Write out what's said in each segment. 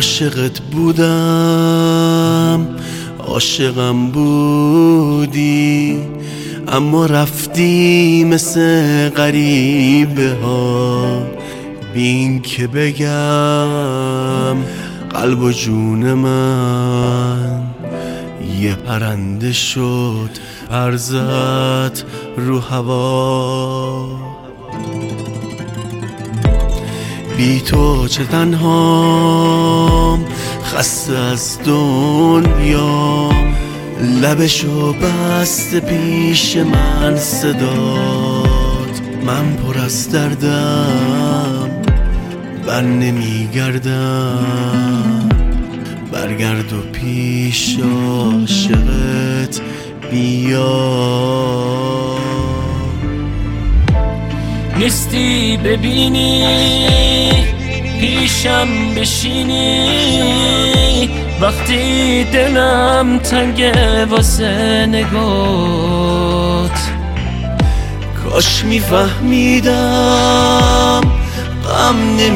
عاشقت بودم، عاشقم بودی، اما رفتی مثل غریبه ها. بین که بگم قلب و جون من یه پرنده شد، پر زد رو هوا. بی تو چه تنهام، خسته از دنیام، لبشو بسته پیش من صدات. من پر از دردم بر نمیگردم، برگرد و پیش عاشقت بیا. نیستی ببینی پیشم بشینی، وقتی دلم تنگه واسه نگات. کاش میفهمیدم غم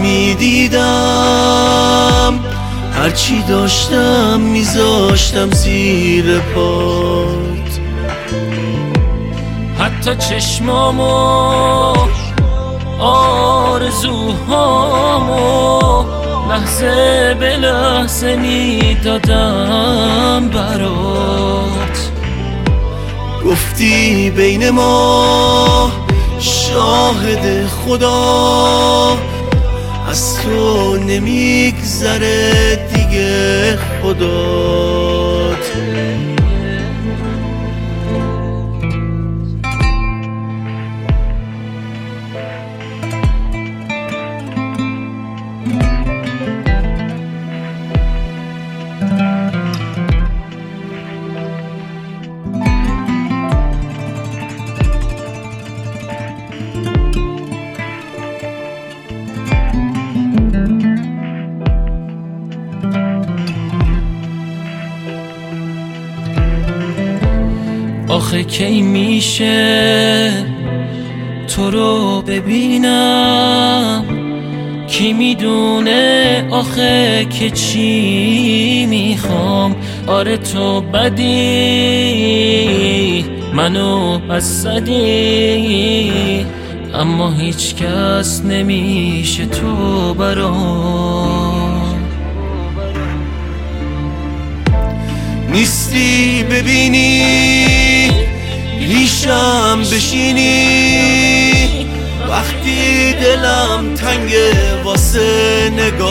نمیدیدم، هرچی داشتم میذاشتم زیر پات. حتی چشمامو آرزوهامو لحظه به لحظه میدادم برات. گفتی بین ما شاهد خدا، از تو نمیگذره دیگه خدات. آخه کی میشه تو رو ببینم، کی میدونه آخه که چی میخوام. آره تو بدی منو بسدی، اما هیچ کس نمیشه تو برام. نیستی ببینی پیشم بشینی، وقتی دلم تنگه واسه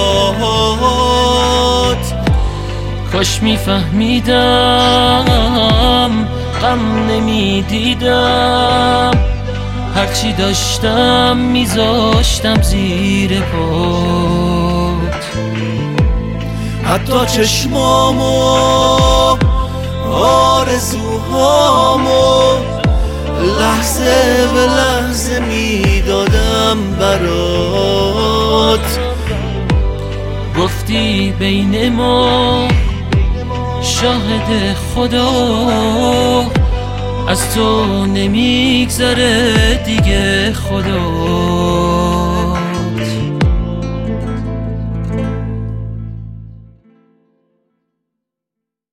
نگاهات. کاش میفهمیدم غم نمیدیدم، هرچی داشتم میذاشتم زیر پات. حتی چشمامو آرزوهامو لحظه به لحظه میدادم برات. گفتی بین ما شاهد خدا، از تو نمیگذره دیگه خدا.